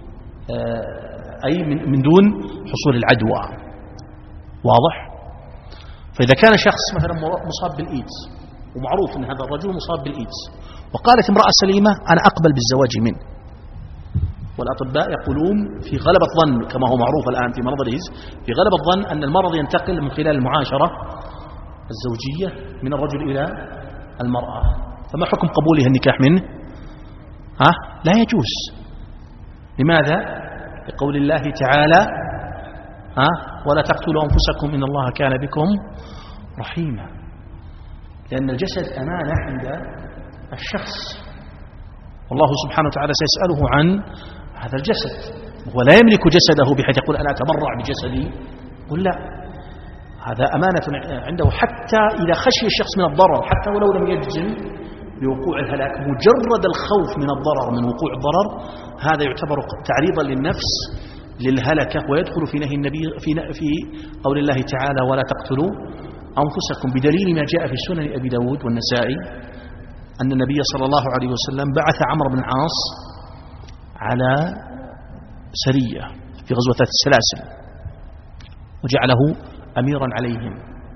أي من دون حصول العدوى. واضح؟ فإذا كان شخص مثلا مصاب بالإيدز ومعروف أن هذا الرجل مصاب بالإيدز وقالت امرأة سليمة أنا أقبل بالزواج منه، والأطباء يقولون في غلبة الظن كما هو معروف الآن في مرض الإيدز في غلبة الظن أن المرض ينتقل من خلال المعاشرة الزوجية من الرجل إلى المرأة، فما حكم قبولها النكاح منه؟ لا يجوز. لماذا؟ لقول الله تعالى ولا تقتلوا أنفسكم إن الله كان بكم رحيما، لأن الجسد أمانة عند الشخص والله سبحانه وتعالى سيسأله عن هذا الجسد، وهو لا يملك جسده بحيث يقول أنا أتبرع بجسدي، قل لا، هذا أمانة عنده حتى إذا خشي الشخص من الضرر حتى ولو لم يجزم بوقوع الهلاك، مجرد الخوف من الضرر من وقوع الضرر هذا يعتبر تعريضا للنفس للهلكة، ويدخل في نهي النبي في قول الله تعالى ولا تقتلوا أنفسكم، بدليل ما جاء في سنن أبي داود والنسائي أن النبي صلى الله عليه وسلم بعث عمرو بن العاص على سرية في غزوة السلاسل وجعله أميرا عليهم،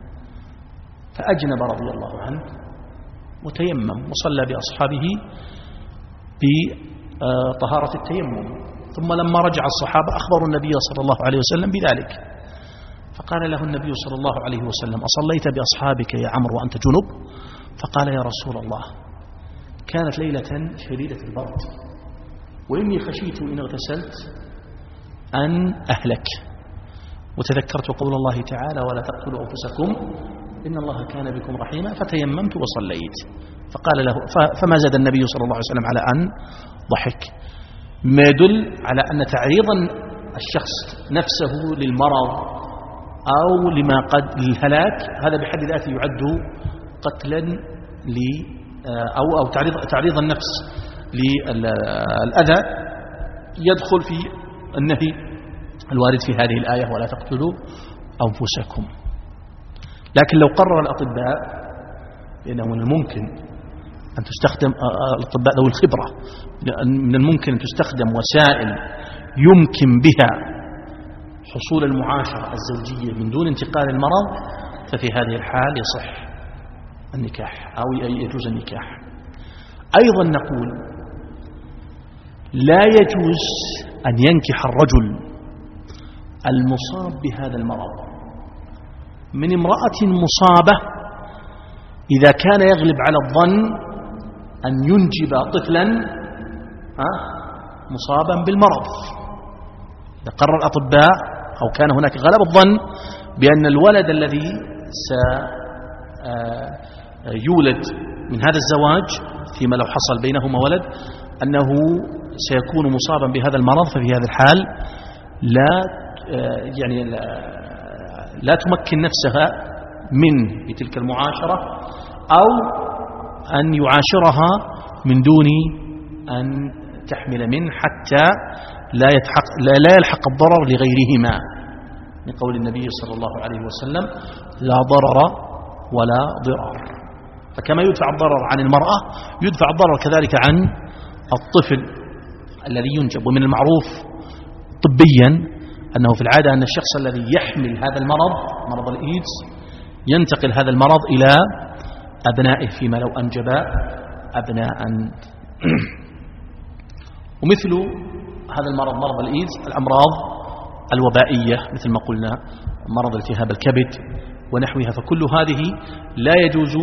فأجنب رضي الله عنه وتيمم وصلى بأصحابه بطهارة التيمم، ثم لما رجع الصحابة أخبروا النبي صلى الله عليه وسلم بذلك، فقال له النبي صلى الله عليه وسلم أصليت بأصحابك يا عمرو وأنت جنب؟ فقال يا رسول الله كانت ليلة شديدة البرد وإني خشيت إن اغتسلت أن أهلك، وتذكرت قول الله تعالى ولا تقتلوا أنفسكم إن الله كان بكم رحيما فتيممت وصليت. فقال له فما زاد النبي صلى الله عليه وسلم على أن ضحك، ما يدل على أن تعريضا الشخص نفسه للمرض أو لما قد للهلاك هذا بحد ذاته يعد قتلا أو تعريض النفس للأذى يدخل في النهي الوارد في هذه الآية ولا تقتلوا أنفسكم. لكن لو قرر الأطباء لأنه من الممكن أن تستخدم الأطباء ذوي الخبرة من الممكن أن تستخدم وسائل يمكن بها حصول المعاشرة الزوجية من دون انتقال المرض، ففي هذه الحال يصح النكاح أو يجوز النكاح. أيضا نقول لا يجوز أن ينكح الرجل المصاب بهذا المرض من امرأة مصابة إذا كان يغلب على الظن أن ينجب طفلا مصابا بالمرض. إذا قرر الأطباء أو كان هناك غلب الظن بأن الولد الذي سيولد من هذا الزواج فيما لو حصل بينهما ولد أنه سيكون مصابا بهذا المرض، ففي هذا الحال لا تمكن نفسها منه بتلك المعاشرة أو أن يعاشرها من دون أن تحمل منه حتى لا يلحق الضرر لغيرهما، من قول النبي صلى الله عليه وسلم لا ضرر ولا ضرار. فكما يدفع الضرر عن المرأة يدفع الضرر كذلك عن الطفل الذي ينجب. ومن المعروف طبيا أنه في العادة أن الشخص الذي يحمل هذا المرض، مرض الإيدز، ينتقل هذا المرض إلى أبنائه فيما لو أنجب أبناء. ومثل هذا المرض، مرض الإيدز، الأمراض الوبائية مثل ما قلنا مرض التهاب الكبد ونحوها، فكل هذه لا يجوز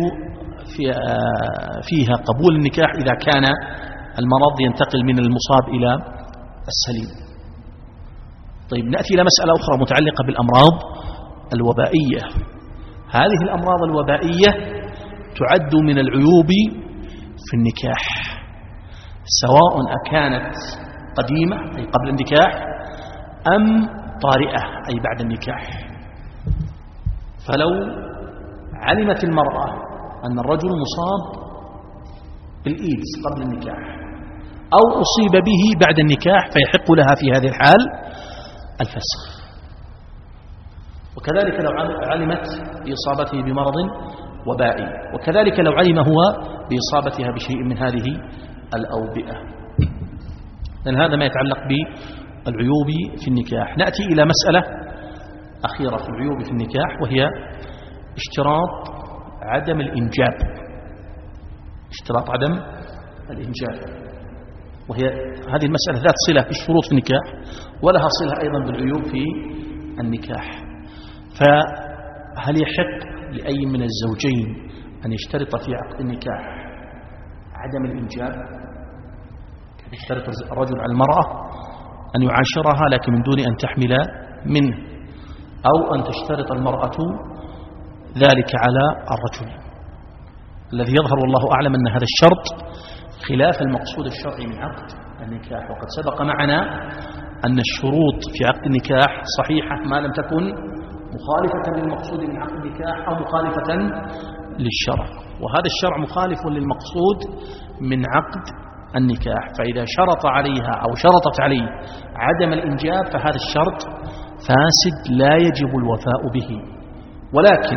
فيها قبول النكاح إذا كان المرض ينتقل من المصاب إلى السليم. طيب نأتي إلى مسألة أخرى متعلقة بالأمراض الوبائية. هذه الأمراض الوبائية تعد من العيوب في النكاح، سواء أكانت قديمة أي قبل النكاح أم طارئة أي بعد النكاح. فلو علمت المرأة أن الرجل مصاب بالإيدز قبل النكاح أو أصيب به بعد النكاح فيحق لها في هذه الحال الفسخ. وكذلك لو علمت بإصابته بمرض وبائي، وكذلك لو علم هو بإصابتها بشيء من هذه الأوبئة. لأن هذا ما يتعلق بالعيوب في النكاح. نأتي إلى مسألة أخيرة في العيوب في النكاح، وهي اشتراط عدم الإنجاب. اشتراط عدم الإنجاب، وهي هذه المسألة ذات صلة بالشروط في النكاح ولها صلة أيضا بالعيوب في النكاح. فهل يحق لأي من الزوجين أن يشترط في عقد النكاح عدم الإنجاب؟ يشترط الرجل على المرأة أن يعاشرها لكن من دون أن تحمل منه، أو أن تشترط المرأة ذلك على الرجل. الذي يظهر والله أعلم أن هذا الشرط خلاف المقصود الشرعي من عقد النكاح. وقد سبق معنا أن الشروط في عقد النكاح صحيحة ما لم تكن مخالفة للمقصود من عقد النكاح أو مخالفة للشرع، وهذا الشرع مخالف للمقصود من عقد النكاح. فإذا شرط عليها أو شرطت عليه عدم الإنجاب فهذا الشرط فاسد لا يجب الوفاء به. ولكن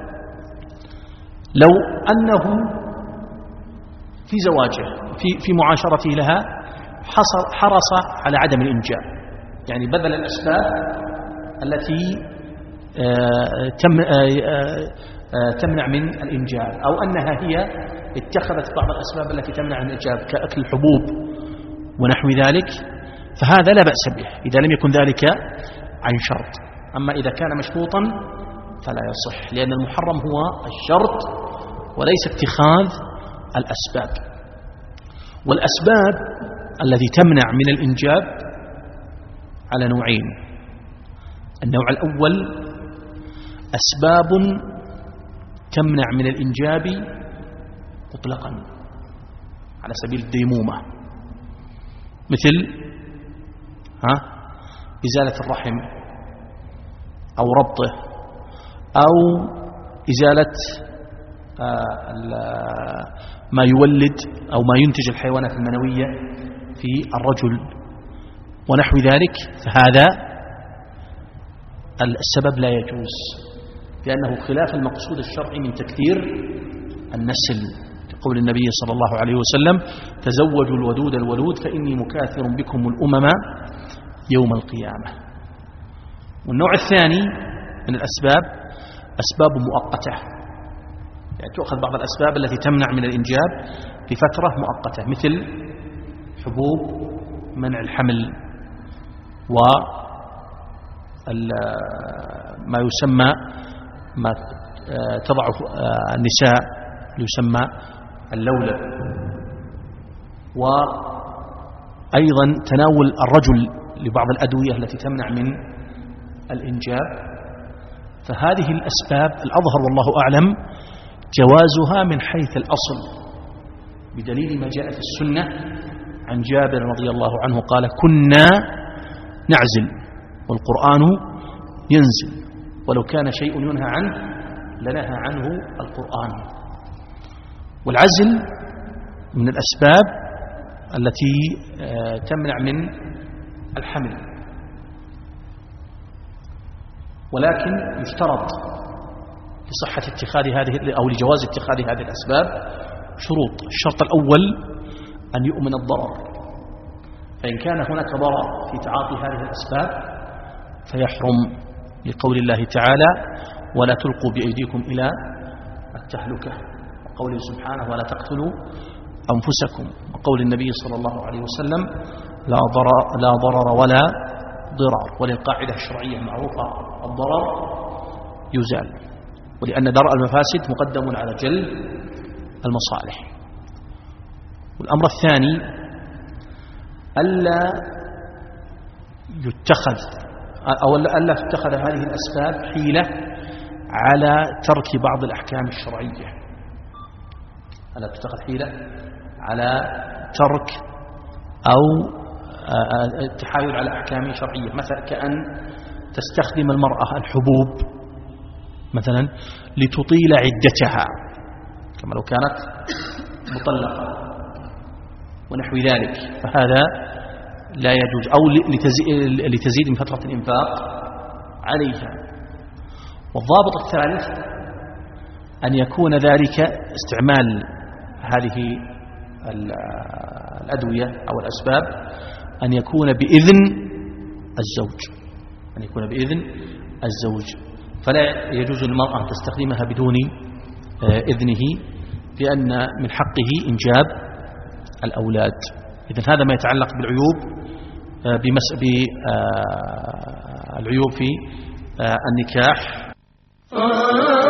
لو أنه في زواجه في معاشرته لها حرص على عدم الإنجاب، يعني بذل الأسباب التي تمنع من الإنجاب، أو أنها هي اتخذت بعض الأسباب التي تمنع من الإنجاب كأكل الحبوب ونحو ذلك، فهذا لا بأس به إذا لم يكن ذلك عن شرط. أما إذا كان مشروطا فلا يصح، لأن المحرم هو الشرط وليس اتخاذ الأسباب. والأسباب التي تمنع من الإنجاب على نوعين. النوع الأول أسباب تمنع من الإنجاب مطلقا على سبيل الديمومة، مثل إزالة الرحم أو ربطه أو إزالة ما يولد أو ما ينتج الحيوانات المنوية في الرجل ونحو ذلك، فهذا السبب لا يجوز لأنه خلاف المقصود الشرعي من تكثير النسل، كقول النبي صلى الله عليه وسلم: تزوجوا الودود الولود فإني مكاثر بكم الأمم يوم القيامة. والنوع الثاني من الأسباب أسباب مؤقتة، يعني تؤخذ بعض الأسباب التي تمنع من الإنجاب لفترة مؤقتة، مثل حبوب منع الحمل وما يسمى ما تضع النساء يسمى اللولب، وأيضا تناول الرجل لبعض الأدوية التي تمنع من الإنجاب. فهذه الأسباب الأظهر والله أعلم جوازها من حيث الأصل، بدليل ما جاء في السنة عن جابر رضي الله عنه قال: كنا نعزل والقرآن ينزل، ولو كان شيء ينهى عنه لنهى عنه القرآن. والعزل من الأسباب التي تمنع من الحمل، ولكن يشترط لصحة اتخاذ هذه أو لجواز اتخاذ هذه الأسباب شروط. الشرط الأول أن يؤمن الضرر، فإن كان هناك ضرر في تعاطي هذه الأسباب فيحرم، لقول الله تعالى ولا تلقوا بأيديكم إلى التهلكة، وقوله سبحانه ولا تقتلوا أنفسكم، وقول النبي صلى الله عليه وسلم لا ضرر ولا ضرار. وللقاعدة الشرعية معروفة الضرر يزال، ولأن درء المفاسد مقدم على جلب المصالح. والأمر الثاني ألا تتخذ هذه الأسباب حيلة على ترك بعض الأحكام الشرعية، ألا تتخذ حيلة على ترك أو التحايل على أحكام شرعية، مثلا كأن تستخدم المرأة الحبوب مثلا لتطيل عدتها كما لو كانت مطلقة ونحو ذلك، فهذا لا يجوز، أو لتزيد من فترة الإنفاق عليها. والضابط الثالث أن يكون ذلك استعمال هذه الأدوية أو الأسباب أن يكون بإذن الزوج، فلا يجوز للمرأة أن تستخدمها بدون إذنه، لأن من حقه إنجاب الأولاد. إذن هذا ما يتعلق بالعيوب بالعيوب في النكاح.